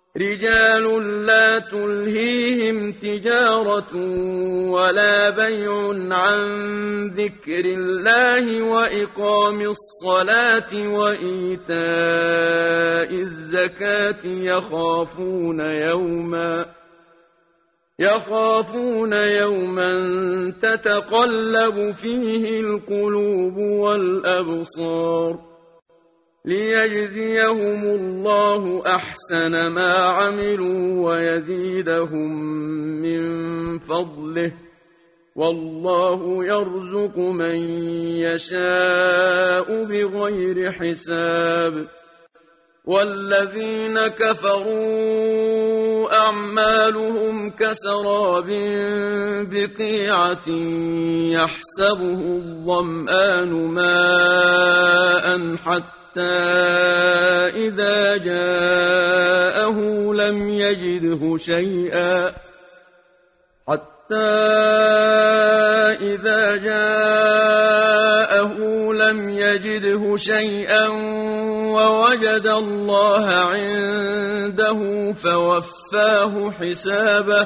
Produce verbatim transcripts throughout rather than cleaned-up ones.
رجال لا تلهيهم تجارة ولا بيع عن ذكر الله وإقام الصلاة وإيتاء الزكاة يخافون يوما يخافون يوما تتقلب فيه القلوب والأبصار ليجزيهم الله أحسن ما عملوا ويزيدهم من فضله والله يرزق من يشاء بغير حساب والذين كفروا أعمالهم كسراب بقيعة يحسبه الظمآن ماء حتى إذا جاءه لم يجده شيئا حتى إذا جاءه لم يجده شيئا ووجد الله عنده فوفاه حسابه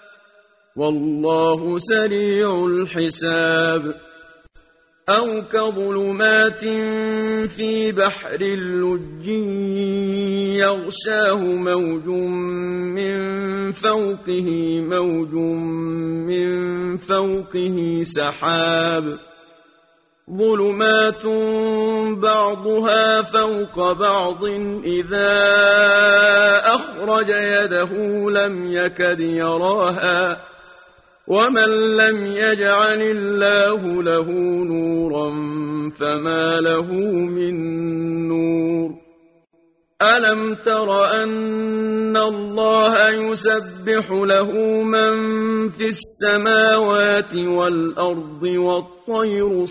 والله سريع الحساب أو كظلمات في بحر اللج يغشاه موج من فوقه موج من فوقه سحاب ظلمات بعضها فوق بعض إذا أخرج يده لم يكد يراها ومن لم يجعل الله له نورا فما له من نور ألم تر أن الله يسبح له من في السماوات والأرض والطير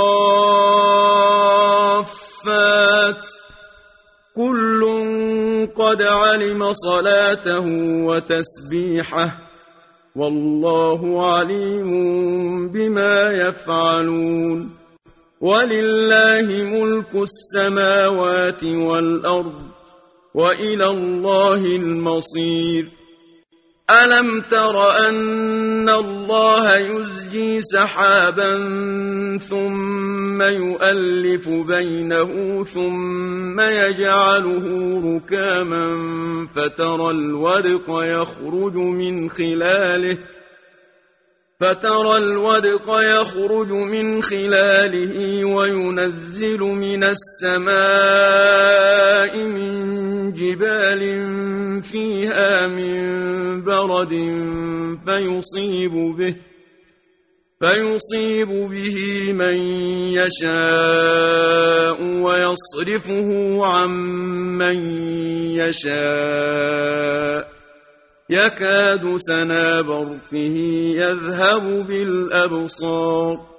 صافات كل قد علم صلاته وتسبيحه والله عليم بما يفعلون ولله ملك السماوات والأرض وإلى الله المصير ألم تر أن الله يزجي سحابا ثم يؤلف بينه ثم يجعله ركاما فترى الودق يخرج من خلاله فترى الودق يخرج من خلاله وينزل من السماء من جبال فيها من برد فيصيب به فيصيب به من يشاء ويصرفه عن من يشاء يكاد سنا برقه يذهب بالأبصار